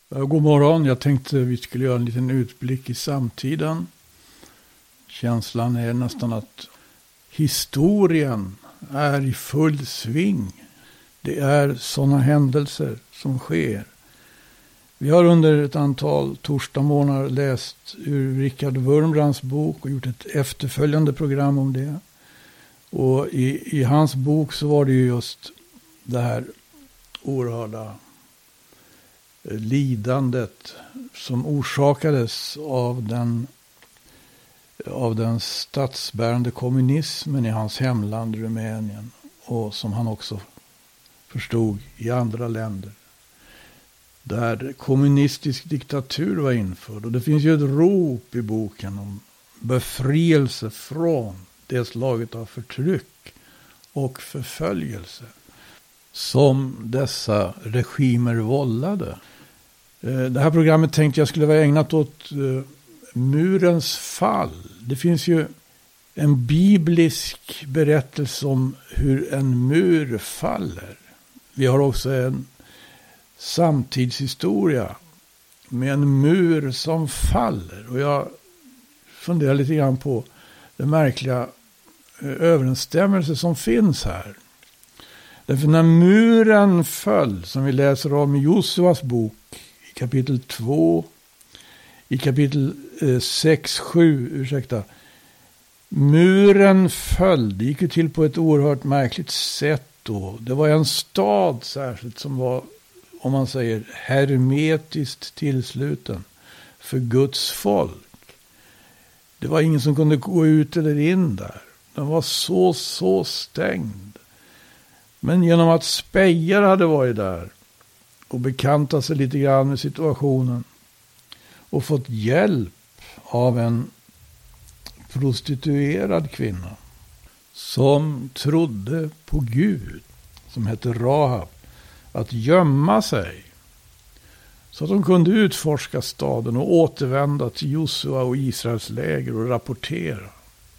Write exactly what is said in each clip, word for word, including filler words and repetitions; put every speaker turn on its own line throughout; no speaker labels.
Ja, god morgon, jag tänkte vi skulle göra en liten utblick i samtiden. Känslan är nästan att historien är i full sving. Det är sådana händelser som sker. Vi har under ett antal torsdagsmorgnar läst ur Richard Wurmbrands bok och gjort ett efterföljande program om det. Och i, i hans bok så var det ju just det här oerhörda lidandet som orsakades av den, av den statsbärande kommunismen i hans hemland Rumänien och som han också förstod i andra länder. Där kommunistisk diktatur var införd. Och det finns ju ett rop i boken om befrielse från det slaget av förtryck och förföljelse som dessa regimer vållade. Det här programmet tänkte jag skulle vara ägnat åt murens fall. Det finns ju en biblisk berättelse om hur en mur faller. Vi har också en samtidshistoria med en mur som faller. Och jag funderar lite grann på den märkliga överensstämmelse som finns här. Därför när muren föll, som vi läser om i Josuas bok, i kapitel två, i kapitel sex, sju, ursäkta. Muren föll, det gick ju till på ett oerhört märkligt sätt då. Det var en stad särskilt som var, om man säger, hermetiskt tillsluten för Guds folk. Det var ingen som kunde gå ut eller in där. Den var så, så stängd. Men genom att Speyer hade varit där och bekantat sig lite grann med situationen och fått hjälp av en prostituerad kvinna som trodde på Gud, som hette Rahab, att gömma sig så att de kunde utforska staden och återvända till Josua och Israels läger och rapportera.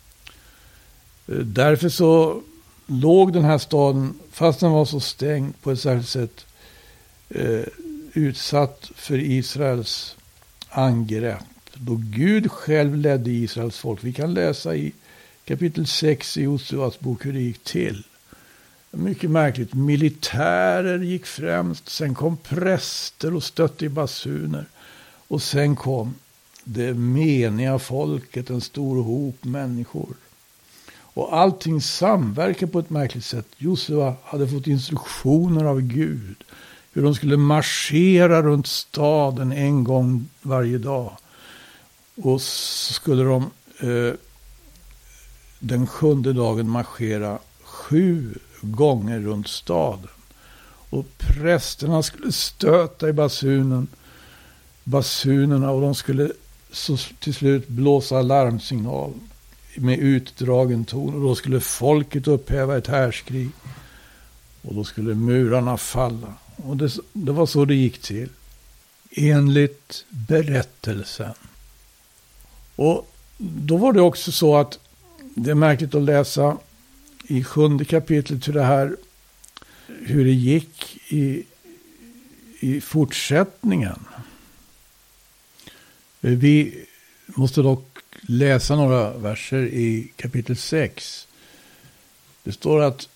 Därför så låg den här staden, fast den var så stängd på ett särskilt sätt, eh, utsatt för Israels angrepp. Då Gud själv ledde Israels folk. Vi kan läsa i kapitel sex i Josuas bok hur det gick till. Mycket märkligt. Militärer gick främst. Sen kom präster och stötte i basuner. Och sen kom det meniga folket, en stor hop människor. Och allting samverkar på ett märkligt sätt. Josua hade fått instruktioner av Gud. Hur de skulle marschera runt staden en gång varje dag. Och så skulle de eh, den sjunde dagen marschera sju gånger runt staden. Och prästerna skulle stöta i basunen, basunerna och de skulle så till slut blåsa larmsignal med utdragen ton. Och då skulle folket upphäva ett härskrig. Och då skulle murarna falla. Och det, det var så det gick till. Enligt berättelsen. Och då var det också så att det är märkligt att läsa i sjunde kapitlet hur det här, hur det gick i, i fortsättningen. Vi måste dock läsa några verser i kapitel sex. Det står att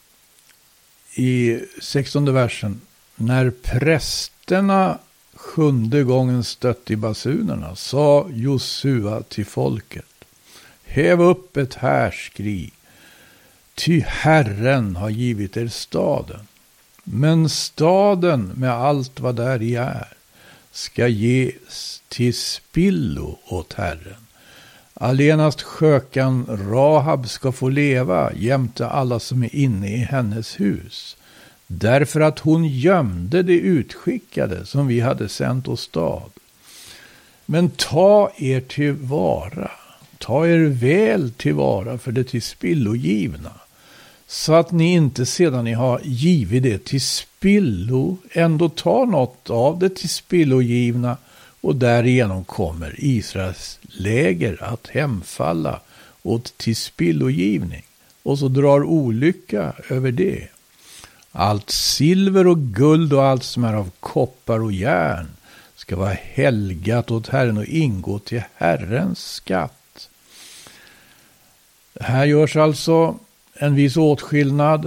i sextonde versen, när prästerna sjunde gången stött i basunerna, sa Josua till folket: häv upp ett härskrig, ty Herren har givit er staden. Men staden med allt vad där i är ska ges till spillo åt Herren. Allenast skökan Rahab ska få leva jämte alla som är inne i hennes hus. Därför att hon gömde det utskickade som vi hade sänt oss stad. Men ta er tillvara, ta er väl tillvara för det till spillo givna. Så att ni inte sedan ni har givit det till spillo ändå tar något av det till spillo givna. Och därigenom kommer Israels läger att hemfalla åt till spillogivning. Och så drar olycka över det. Allt silver och guld och allt som är av koppar och järn ska vara helgat åt Herren och ingå till Herrens skatt. Här görs alltså en viss åtskillnad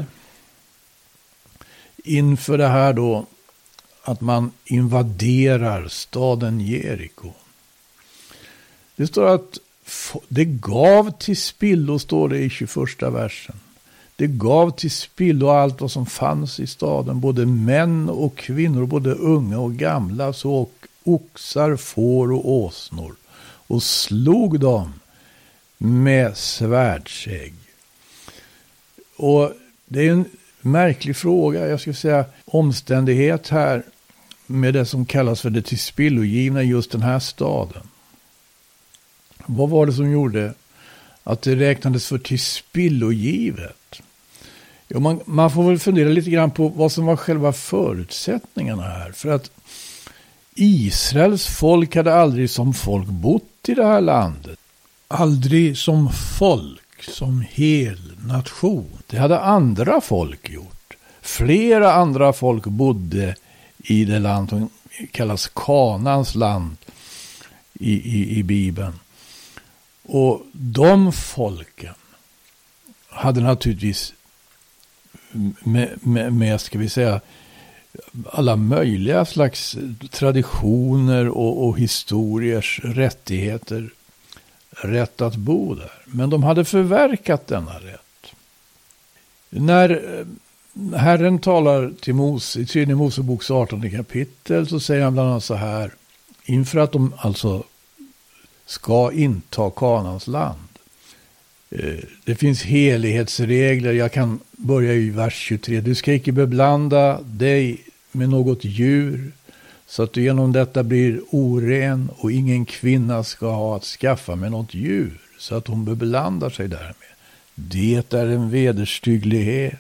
inför det här då att man invaderar staden Jeriko. Det står att det gav till spillo, står det i tjugoförsta versen. Det gav till spillo allt vad som fanns i staden, både män och kvinnor, både unga och gamla, så oxar, får och åsnor, och slog dem med svärdsägg. Och det är en märklig fråga, jag skulle säga omständighet här med det som kallas för det tillspillogivna i just den här staden. Vad var det som gjorde att det räknades för tillspillogivet? Ja, man, man får väl fundera lite grann på vad som var själva förutsättningarna här. För att Israels folk hade aldrig som folk bott i det här landet. Aldrig som folk, som hel nation. Det hade andra folk gjort. Flera andra folk bodde i det land som kallas Kanans land i, i, i Bibeln. Och de folken hade naturligtvis med, med, med ska vi säga, alla möjliga slags traditioner och, och historiers rättigheter, rätt att bo där. Men de hade förverkat denna rätt. När Herren talar till Mose i tredje Moseboks artonde kapitel, så säger han bland annat så här, inför att de alltså ska inta Kanans land. Det finns helighetsregler. Jag kan börja i vers tjugotre. Du ska icke beblanda dig med något djur, så att du genom detta blir oren, och ingen kvinna ska ha att skaffa med något djur, så att hon beblandar sig därmed. Det är en vederstygglighet.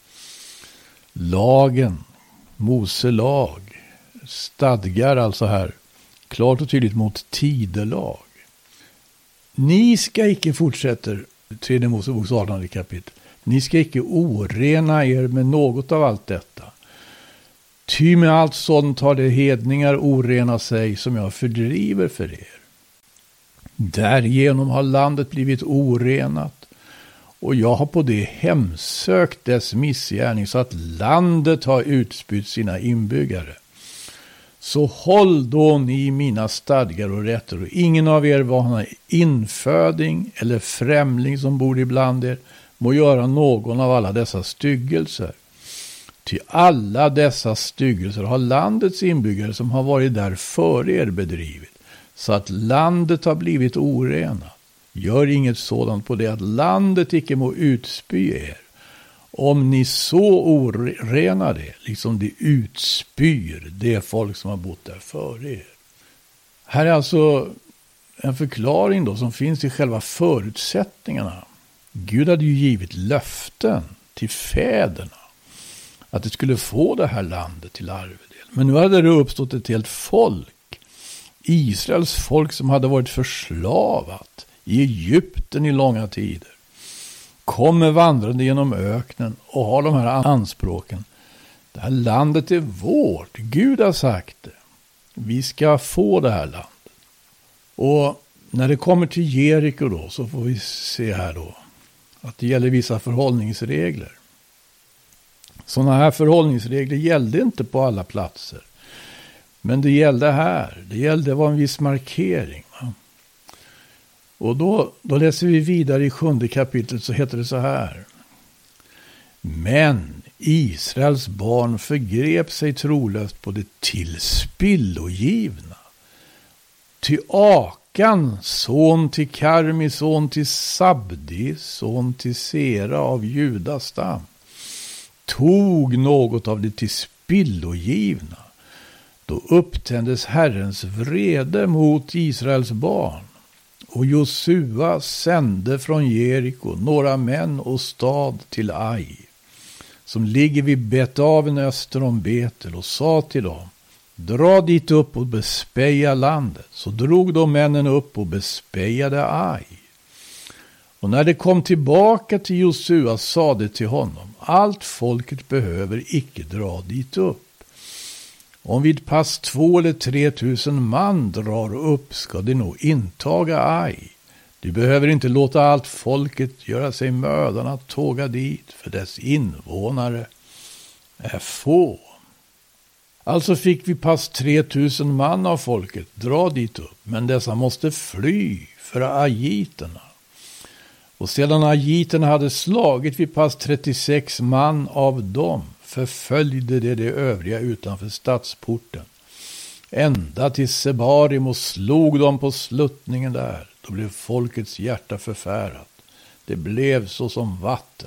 Lagen, Mose lag, stadgar alltså här klart och tydligt mot tidelag. Ni ska icke, fortsätter tredje Moseboks artonde kapitel, ni ska icke orena er med något av allt detta. Ty med allt sådant har det hedningar orena sig, som jag fördriver för er. Därigenom har landet blivit orenat, och jag har på det hemsökt dess missgärning, så att landet har utspytt sina inbyggare. Så håll då ni mina stadgar och rätter, och ingen av er, vad han är inföding eller främling som bor ibland er, må göra någon av alla dessa styggelser. Ty alla dessa styggelser har landets inbyggare som har varit där före er bedrivit, så att landet har blivit orena. Gör inget sådant på det, att landet icke må utspy er. Om ni så orenar det, liksom det utspyr det folk som har bott där före er. Här är alltså en förklaring då som finns i själva förutsättningarna. Gud hade ju givit löften till fäderna att det skulle få det här landet till arvedel. Men nu hade det uppstått ett helt folk, Israels folk, som hade varit förslavat i Egypten i långa tider. Kommer vandrande genom öknen och har de här anspråken. Det här landet är vårt. Gud har sagt det. Vi ska få det här landet. Och när det kommer till Jeriko då, så får vi se här då att det gäller vissa förhållningsregler. Sådana här förhållningsregler gällde inte på alla platser. Men det gällde här. Det gällde var en viss markering. Va? Och då, då läser vi vidare i sjunde kapitlet, så heter det så här. Men Israels barn förgrep sig trolöst på det tillspillogivna. Ty Akan, son till Karmi, son till Sabdi, son till Sera av Judas stam, tog något av det tillspillogivna. Då upptändes Herrens vrede mot Israels barn. Och Josua sände från Jeriko några män och stad till Ai, som ligger vid Betaven öster om Betel, och sa till dem: dra dit upp och bespeja landet. Så drog de männen upp och bespejade Ai. Och när det kom tillbaka till Josua sade till honom: allt folket behöver icke dra dit upp. Om vid pass två eller tre tusen man drar upp ska de nog intaga Aj. Du behöver inte låta allt folket göra sig mödan att tåga dit, för dess invånare är få. Alltså fick vi pass tre tusen man av folket dra dit upp, men dessa måste fly för ajiterna. Och sedan ajiterna hade slagit vid pass trettiosex man av dem, förföljde det de övriga utanför stadsporten. Ända till Sebarim och slog dem på sluttningen där. Då blev folkets hjärta förfärat. Det blev så som vatten.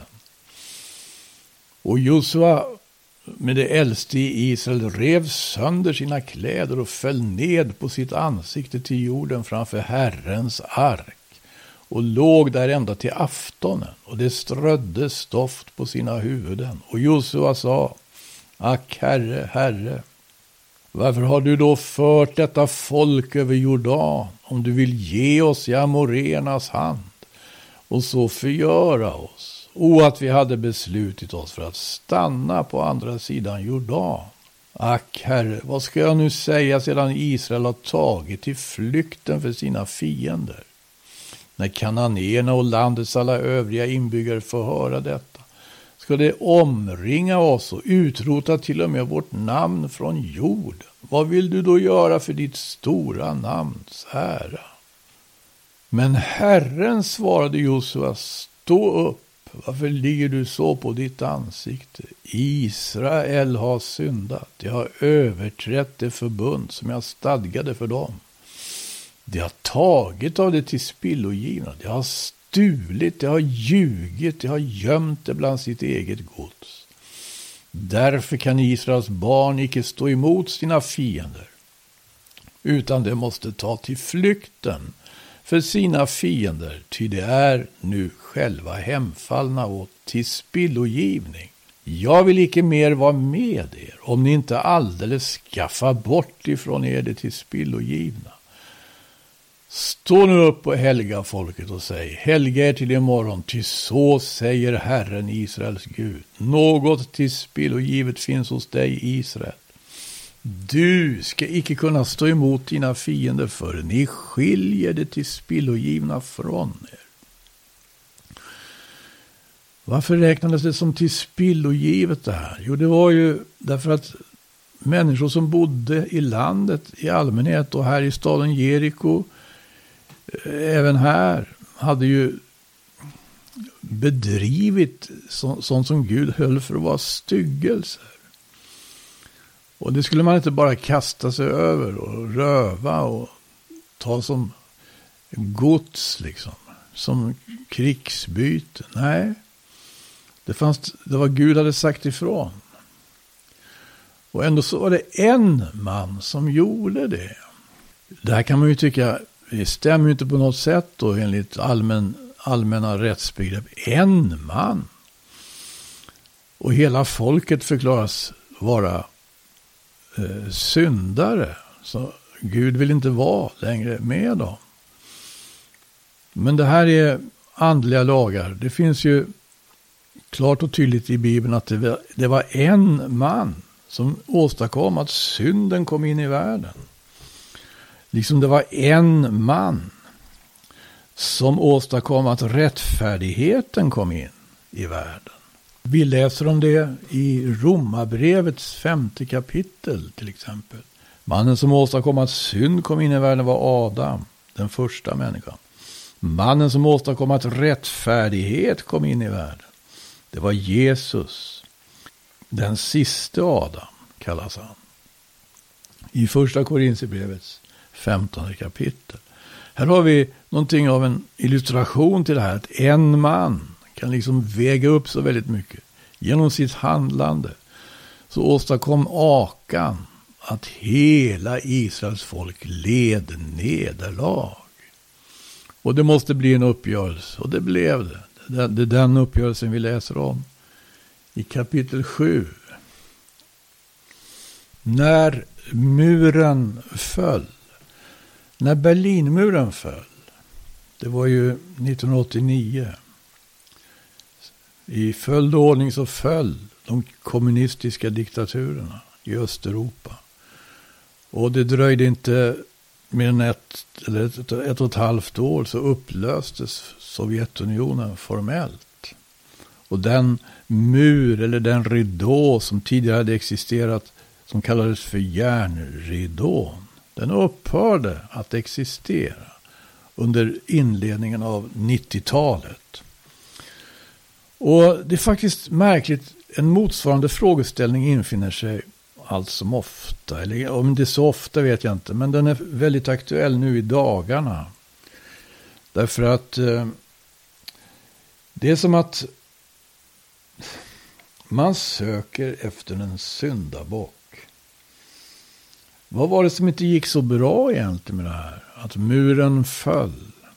Och Josua med det äldste i Israel rev sönder sina kläder och föll ned på sitt ansikte till jorden framför Herrens ark. Och låg där ända till aftonen, och det strödde stoft på sina huvuden. Och Josua sa: Ack, Herre, Herre, varför har du då fört detta folk över Jordan, om du vill ge oss i amoreernas hand och så förgöra oss? O, att vi hade beslutit oss för att stanna på andra sidan Jordan. Ack, Herre, vad ska jag nu säga sedan Israel har tagit till flykten för sina fiender? När kananéerna och landets alla övriga inbyggare får höra detta, ska det omringa oss och utrota till och med vårt namn från jorden. Vad vill du då göra för ditt stora namns ära? Men Herren svarade Josua: stå upp, varför ligger du så på ditt ansikte? Israel har syndat, de har överträtt det förbund som jag stadgade för dem. De har tagit av det till spillogivna, de har stulit, de har ljugit, de har gömt det bland sitt eget gods. Därför kan Israels barn icke stå emot sina fiender, utan de måste ta till flykten för sina fiender, ty det är nu själva hemfallna åt till spillogivning. Jag vill icke mer vara med er, om ni inte alldeles skaffar bort ifrån er det till spillogivna. Stå nu upp och helga folket och säg: helga er till imorgon, ty så säger Herren Israels Gud. Något till spillogivet finns hos dig, Israel. Du ska icke kunna stå emot dina fiender, för ni skiljer det till spillogivna från er. Varför räknades det som till spillogivet det här? Jo, det var ju därför att människor som bodde i landet i allmänhet och här i staden Jeriko, även här, hade ju bedrivit så, sånt som Gud höll för att vara styggelser. Och det skulle man inte bara kasta sig över och röva och ta som gods liksom, som krigsbyte. Nej, det fanns, det var Gud hade sagt ifrån. Och ändå så var det en man som gjorde det. Det här kan man ju tycka, det stämmer ju inte på något sätt då enligt allmän, allmänna rättsbegrepp. En man. Och hela folket förklaras vara eh, syndare. Så Gud vill inte vara längre med dem. Men det här är andliga lagar. Det finns ju klart och tydligt i Bibeln att det var, det var en man som åstadkom att synden kom in i världen. Liksom det var en man som åstadkom att rättfärdigheten kom in i världen. Vi läser om det i Romarbrevets femte kapitel till exempel. Mannen som åstadkom att synd kom in i världen var Adam, den första människan. Mannen som åstadkom att rättfärdighet kom in i världen, det var Jesus, den siste Adam kallas han. I första Korinthierbrevets femtonde kapitel. Här har vi någonting av en illustration till det här. Att en man kan liksom väga upp så väldigt mycket. Genom sitt handlande så åstadkom Akan att hela Israels folk led nederlag. Och det måste bli en uppgörelse. Och det blev det. Det är den uppgörelsen vi läser om i kapitel sju. När muren föll. När Berlinmuren föll. Det var ju nittonhundraåttionio. I följd ordning så föll de kommunistiska diktaturerna i Östeuropa. Och det dröjde inte mer än ett, eller ett, ett och ett halvt år så upplöstes Sovjetunionen formellt. Och den mur eller den ridå som tidigare hade existerat, som kallades för järnridån, den upphörde att existera under inledningen av nittiotalet. Och det är faktiskt märkligt, en motsvarande frågeställning infinner sig allt som ofta, eller om det är så ofta vet jag inte, men den är väldigt aktuell nu i dagarna. Därför att eh, det är som att man söker efter en syndabock. Vad var det som inte gick så bra egentligen med det här? Att muren föll.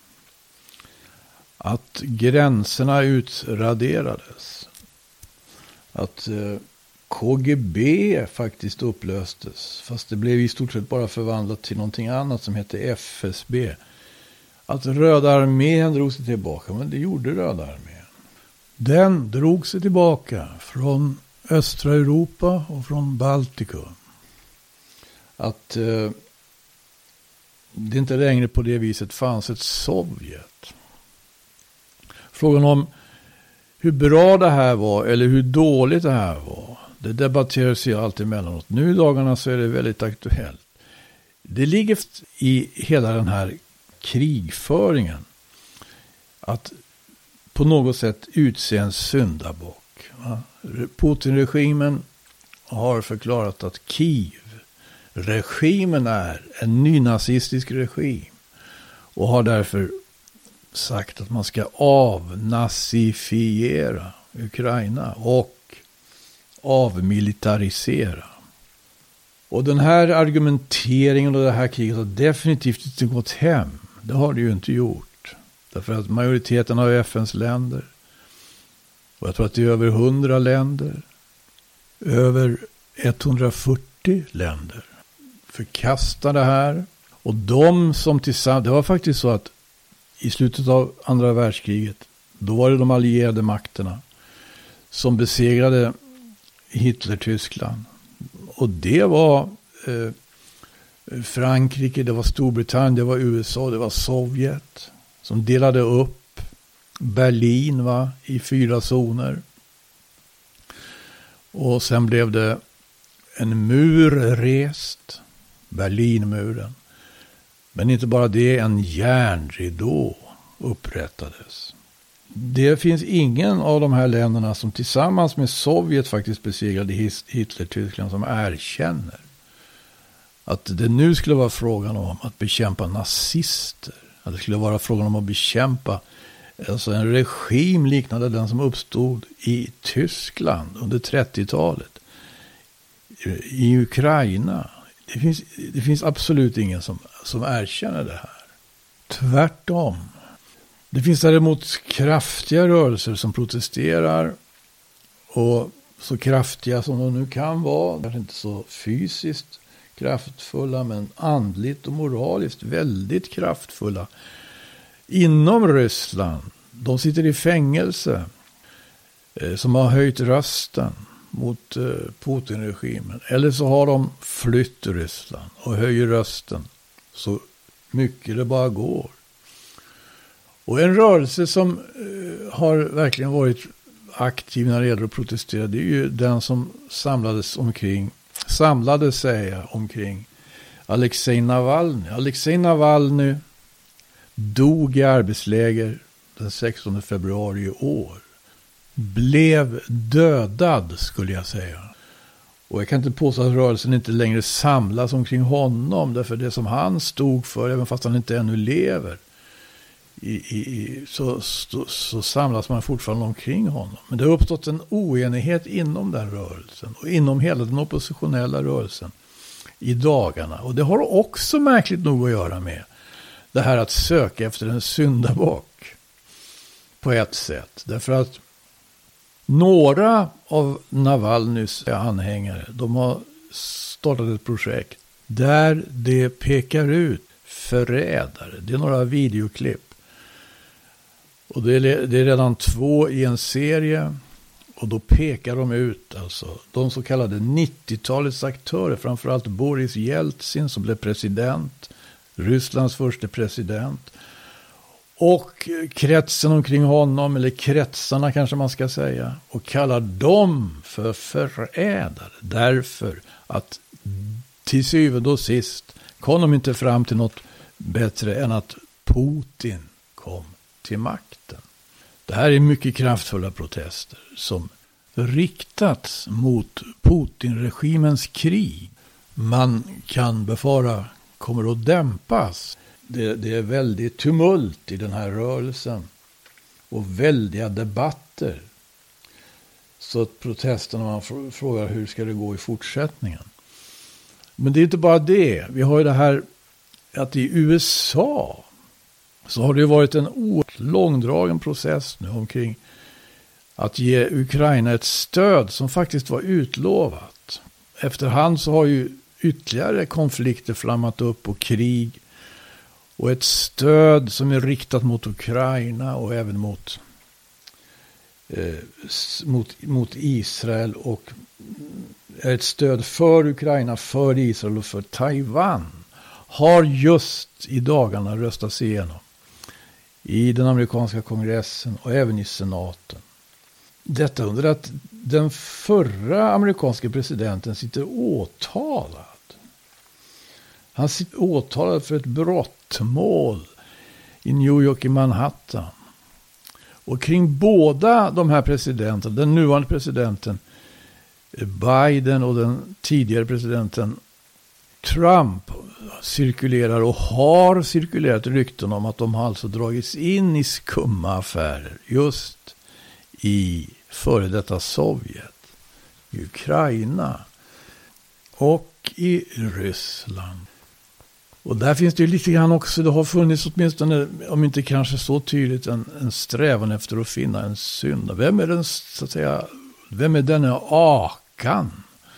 Att gränserna utraderades. Att eh, K G B faktiskt upplöstes. Fast det blev i stort sett bara förvandlat till någonting annat som hette F S B. Att Röda armén drog sig tillbaka. Men det gjorde Röda armén. Den drog sig tillbaka från östra Europa och från Baltikum. Att eh, det inte längre på det viset fanns ett Sovjet. Frågan om hur bra det här var eller hur dåligt det här var, det debatteras ju alltid emellanåt. Nu i dagarna så är det väldigt aktuellt. Det ligger i hela den här krigföringen att på något sätt utse en syndabock. Putin-regimen har förklarat att Kiev-regimen är en nynazistisk regim och har därför sagt att man ska avnazifiera Ukraina och avmilitarisera. Och den här argumenteringen och det här kriget har definitivt inte gått hem. Det har det ju inte gjort. Därför att majoriteten av F N:s länder, och jag tror att det är över hundra länder, över etthundrafyrtio länder, förkastar det här. Och de som tillsammans, det var faktiskt så att i slutet av andra världskriget, då var det de allierade makterna som besegrade Hitler-Tyskland. Och det var eh, Frankrike, det var Storbritannien, det var U S A, det var Sovjet som delade upp Berlin va, i fyra zoner. Och sen blev det en mur rest, Berlinmuren. Men inte bara det, en järnridå upprättades. Det finns ingen av de här länderna som tillsammans med Sovjet faktiskt besegrade Hitler-Tyskland som erkänner att det nu skulle vara frågan om att bekämpa nazister. Att det skulle vara frågan om att bekämpa alltså en regim liknande den som uppstod i Tyskland under trettiotalet. I Ukraina. Det finns, det finns absolut ingen som, som erkänner det här. Tvärtom. Det finns däremot kraftiga rörelser som protesterar. Och så kraftiga som de nu kan vara. Kanske inte så fysiskt kraftfulla men andligt och moraliskt väldigt kraftfulla. Inom Ryssland. De sitter i fängelse. Eh, som har höjt rösten mot eh, Putin-regimen. Eller så har de flytt till Ryssland och höjer rösten så mycket det bara går. Och en rörelse som eh, har verkligen varit aktiv när det gäller att protestera, det är ju den som samlades omkring, samlade sig omkring Alexej Navalny. Alexej Navalny dog i arbetsläger den sextonde februari i år. Blev dödad skulle jag säga. Och jag kan inte påstå att rörelsen inte längre samlas omkring honom. Därför det som han stod för, även fast han inte ännu lever, i, i, så, så, så samlas man fortfarande omkring honom. Men det har uppstått en oenighet inom den rörelsen. Och inom hela den oppositionella rörelsen i dagarna. Och det har också märkligt nog att göra med det här att söka efter en syndabock. På ett sätt. Därför att några av Navalnys anhängare, de har startat ett projekt där det pekar ut förrädare. Det är några videoklipp. Och det är, det är redan två i en serie. Och då pekar de ut alltså de så kallade nittiotalets aktörer, framförallt Boris Jeltsin som blev president, Rysslands första president, och kretsen omkring honom, eller kretsarna kanske man ska säga, och kallar dem för förrädare därför att till syvende och sist kom de inte fram till något bättre än att Putin kom till makten. Det här är mycket kraftfulla protester som riktats mot Putin-regimens krig. Man kan befara kommer att dämpas. Det, det är väldigt tumult i den här rörelsen och väldiga debatter. Så att protesterna, man frågar hur ska det gå i fortsättningen. Men det är inte bara det. Vi har ju det här att i U S A så har det varit en oerhört långdragen process nu omkring att ge Ukraina ett stöd som faktiskt var utlovat. Efterhand så har ju ytterligare konflikter flammat upp och krig. Och ett stöd som är riktat mot Ukraina och även mot, eh, mot, mot Israel. Och är ett stöd för Ukraina, för Israel och för Taiwan. Har just i dagarna röstats igenom i den amerikanska kongressen och även i senaten. Detta under att den förra amerikanska presidenten sitter åtalad. Han sitter åtalad för ett brottmål i New York i Manhattan. Och kring båda de här presidenterna, den nuvarande presidenten Biden och den tidigare presidenten Trump, cirkulerar och har cirkulerat rykten om att de har alltså dragits in i skumma affärer just i före detta Sovjet, i Ukraina och i Ryssland. Och där finns det ju lite grann också, det har funnits åtminstone, om inte kanske så tydligt, en, en strävan efter att finna en synd. Vem är den, så att säga, vem är denna Akan?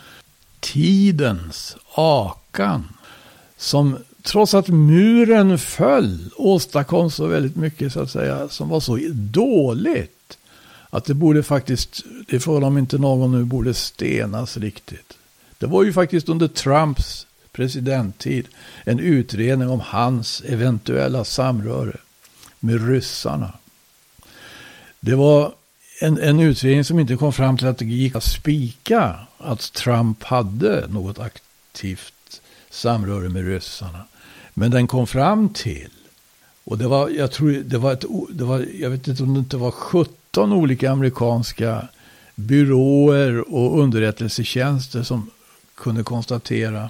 Tidens Akan, som trots att muren föll åstadkom så väldigt mycket, så att säga, som var så dåligt att det borde faktiskt, det är frågan om inte någon nu borde stenas riktigt. Det var ju faktiskt under Trumps presidenttid en utredning om hans eventuella samröre med ryssarna. Det var en, en utredning som inte kom fram till att det gick att spika att Trump hade något aktivt samröre med ryssarna. Men den kom fram till, och det var, jag tror det var ett, det var, jag vet inte om det inte var sjutton olika amerikanska byråer och underrättelsetjänster som kunde konstatera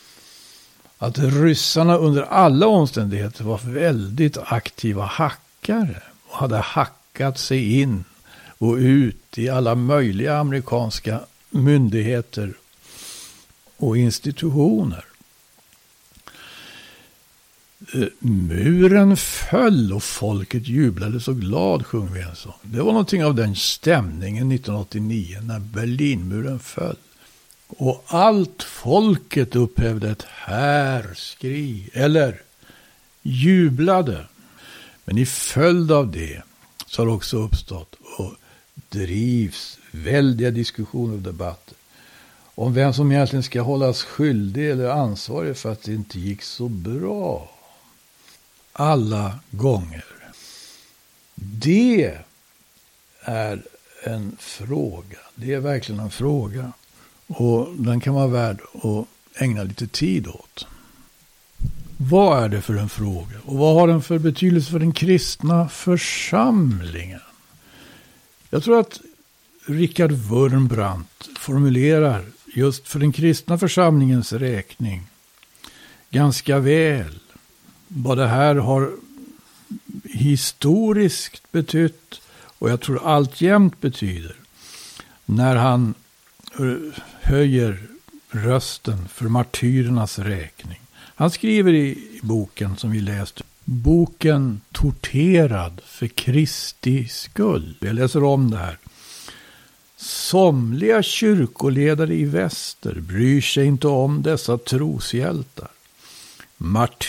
att ryssarna under alla omständigheter var väldigt aktiva hackare och hade hackat sig in och ut i alla möjliga amerikanska myndigheter och institutioner. Muren föll och folket jublade så glad, sjöng vi en sång. Det var någonting av den stämningen nittonhundraåttionio när Berlinmuren föll. Och allt folket upphävde ett härskri, eller jublade. Men i följd av det så har också uppstått och drivs väldiga diskussioner och debatter om vem som egentligen ska hållas skyldig eller ansvarig för att det inte gick så bra alla gånger. Det är en fråga. Det är verkligen en fråga. Och den kan vara värd att ägna lite tid åt. Vad är det för en fråga? Och vad har den för betydelse för den kristna församlingen? Jag tror att Richard Wurmbrand formulerar just för den kristna församlingens räkning ganska väl vad det här har historiskt betytt, och jag tror alltjämt betyder, när han höjer rösten för martyrernas räkning. Han skriver i boken som vi läste, boken Torterad för Kristi skull. Jag läser om det här. Somliga kyrkoledare i väster bryr sig inte om dessa troshjältar.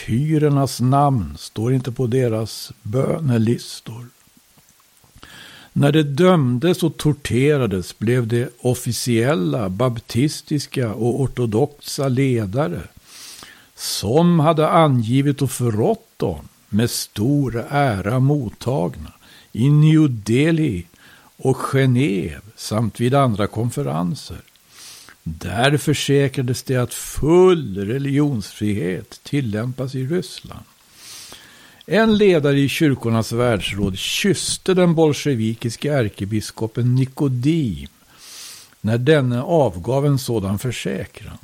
Martyrernas namn står inte på deras bönelistor. När det dömdes och torterades blev det officiella, baptistiska och ortodoxa ledare som hade angivit och förrått dem med stor ära mottagna i New Delhi och Genève samt vid andra konferenser. Där försäkrades det att full religionsfrihet tillämpas i Ryssland. En ledare i kyrkornas världsråd kysste den bolsjevikiske ärkebiskopen Nikodim när denne avgav en sådan försäkran.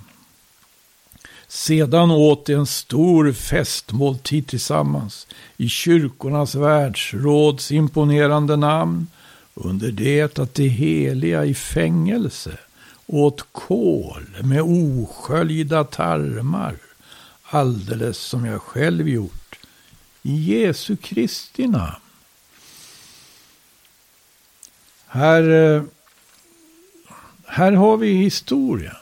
Sedan åt de en stor festmåltid tillsammans i kyrkornas världsråds imponerande namn, under det att det heliga i fängelse åt kål med osköljda tarmar, alldeles som jag själv gjort, i Jesu Kristi namn. Här, här har vi historien.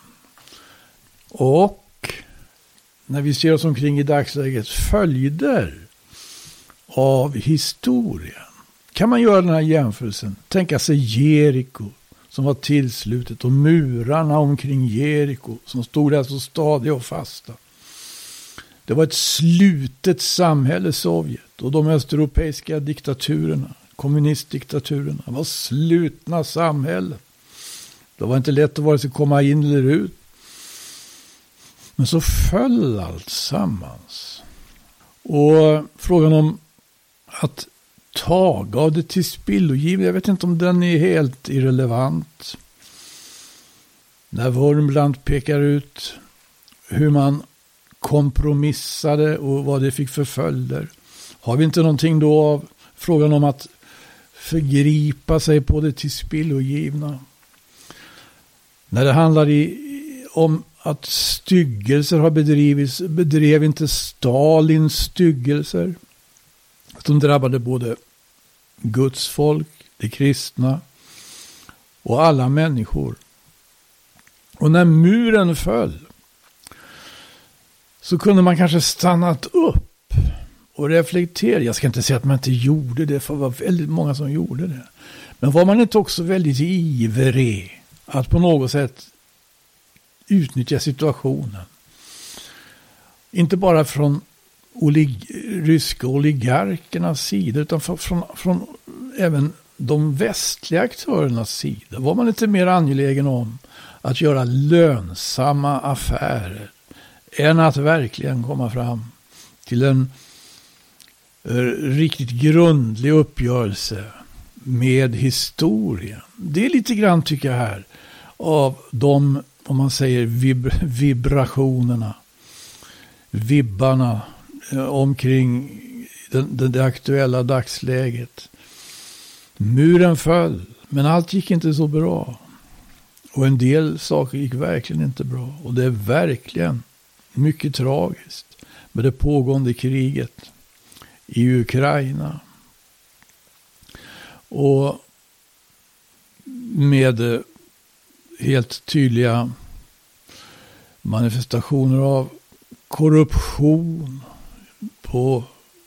Och när vi ser oss omkring i dagsläget, följder av historien. Kan man göra den här jämförelsen? Tänka sig Jeriko som var tillslutet och murarna omkring Jeriko som stod där så stadiga och fasta. Det var ett slutet samhälle, Sovjet, och de östeuropeiska diktaturerna, kommunistdiktaturerna, var slutna samhällen. Det var inte lätt att vare sig komma in eller ut. Men så föll allt sammans. Och frågan om att taga av det till spillogivning, jag vet inte om den är helt irrelevant. När Wormbland pekar ut hur man kompromissade och vad det fick för följder. Har vi inte någonting då av frågan om att förgripa sig på det till spillogivna? När det handlar i, om att styggelser har bedrivits, bedrev inte Stalin styggelser? Att de drabbade både Guds folk, de kristna och alla människor. Och när muren föll så kunde man kanske stannat upp och reflektera. Jag ska inte säga att man inte gjorde det, för det var väldigt många som gjorde det. Men var man inte också väldigt ivrig att på något sätt utnyttja situationen? Inte bara från olig- ryska oligarkernas sida, utan från, från, från även de västliga aktörernas sida. Var man inte mer angelägen om att göra lönsamma affärer än att verkligen komma fram till en uh, riktigt grundlig uppgörelse med historien? Det är lite grann, tycker jag, här av de, om man säger, vib- vibrationerna, vibbarna eh, omkring den, den, det aktuella dagsläget. Muren föll, men allt gick inte så bra. Och en del saker gick verkligen inte bra. Och det är verkligen mycket tragiskt med det pågående kriget i Ukraina. Och med helt tydliga manifestationer av korruption på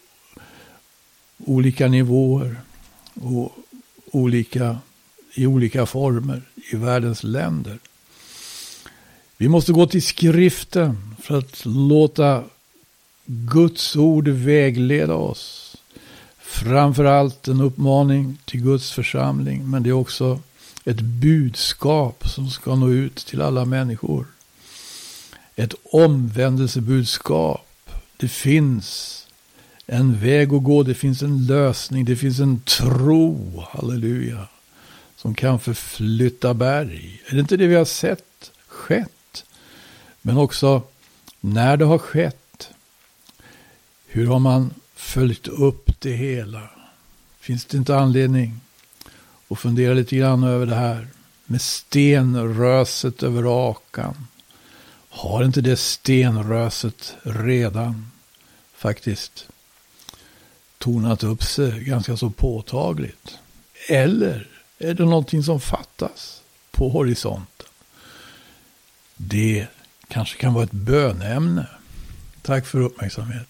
olika nivåer och olika, i olika former i världens länder. Vi måste gå till skriften för att låta Guds ord vägleda oss. Framförallt en uppmaning till Guds församling, men det är också ett budskap som ska nå ut till alla människor. Ett omvändelsebudskap. Det finns en väg att gå, det finns en lösning, det finns en tro, halleluja, som kan förflytta berg. Är det inte det vi har sett skett? Men också när det har skett, hur har man följt upp det hela? Finns det inte anledning att fundera lite grann över det här med stenröset över Akan? Har inte det stenröset redan faktiskt tornat upp sig ganska så påtagligt? Eller är det någonting som fattas på horisonten? Det kanske kan vara ett bönämne. Tack för uppmärksamheten.